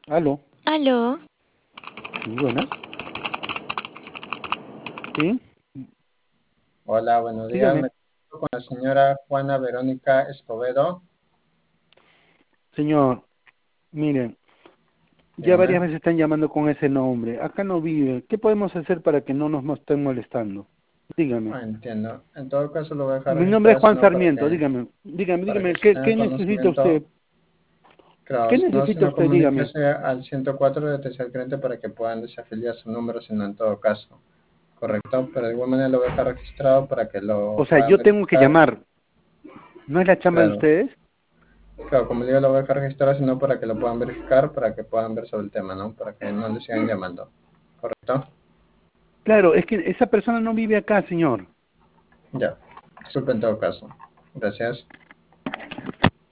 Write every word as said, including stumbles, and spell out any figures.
Aló, Aló, sí, buenas. Sí, Hola, buenos días. dígame. Me comunico con la señora Juana Verónica Escobedo. Señor, miren, ya varias Dígame. veces están llamando con ese nombre. Acá no vive. ¿Qué podemos hacer para que no nos nos estén molestando? Dígame. Ah, entiendo. En todo caso, lo voy a dejar Mi nombre es registrado, Juan sino para Sarmiento. que, Dígame, dígame, para dígame. que ¿Qué, tenga qué necesita usted? conocimiento. Claro, ¿Qué si no, necesita sino usted? Dígame. comuníquese al ciento cuatro de tercer cliente para que puedan desafiliar su número, sino en todo caso. Correcto, pero de igual manera lo voy a dejar registrado para que O lo sea, puedan yo tengo que verificar. llamar. ¿No es la chamba de Claro, ustedes? claro, como le digo, lo voy a dejar registrado, sino para que lo puedan verificar, para que puedan ver sobre el tema, ¿no? Para que no le sigan llamando. ¿Correcto? Claro, es que esa persona no vive acá, señor. Ya. Disculpe en todo caso. Gracias.